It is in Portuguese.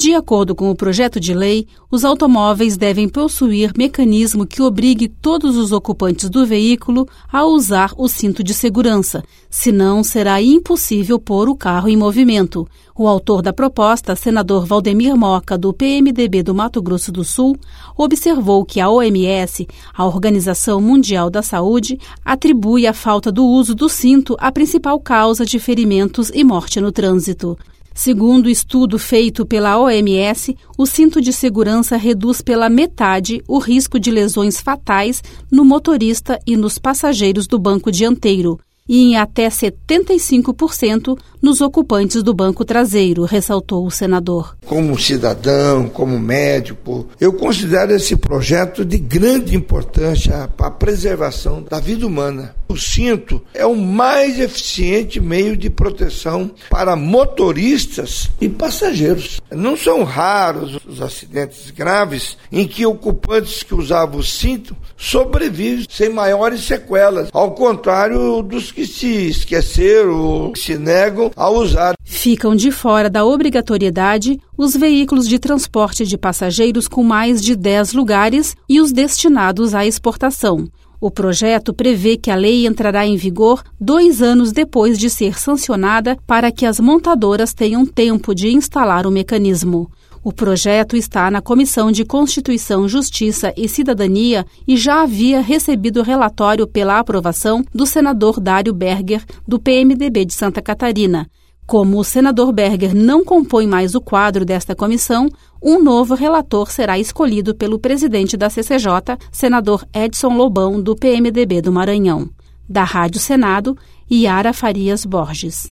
De acordo com o projeto de lei, os automóveis devem possuir mecanismo que obrigue todos os ocupantes do veículo a usar o cinto de segurança, senão será impossível pôr o carro em movimento. O autor da proposta, senador Valdemir Moca, do PMDB do Mato Grosso do Sul, observou que a OMS, a Organização Mundial da Saúde, atribui a falta do uso do cinto à principal causa de ferimentos e morte no trânsito. Segundo estudo feito pela OMS, o cinto de segurança reduz pela metade o risco de lesões fatais no motorista e nos passageiros do banco dianteiro e em até 75% nos ocupantes do banco traseiro, ressaltou o senador. Como cidadão, como médico, eu considero esse projeto de grande importância para a preservação da vida humana. O cinto é o mais eficiente meio de proteção para motoristas e passageiros. Não são raros os acidentes graves em que ocupantes que usavam o cinto sobrevivem sem maiores sequelas, ao contrário dos que se esqueceram ou se negam a usar. Ficam de fora da obrigatoriedade os veículos de transporte de passageiros com mais de 10 lugares e os destinados à exportação. O projeto prevê que a lei entrará em vigor 2 anos depois de ser sancionada para que as montadoras tenham tempo de instalar o mecanismo. O projeto está na Comissão de Constituição, Justiça e Cidadania e já havia recebido relatório pela aprovação do senador Dário Berger, do PMDB de Santa Catarina. Como o senador Berger não compõe mais o quadro desta comissão, um novo relator será escolhido pelo presidente da CCJ, senador Edson Lobão, do PMDB do Maranhão. Da Rádio Senado, Yara Farias Borges.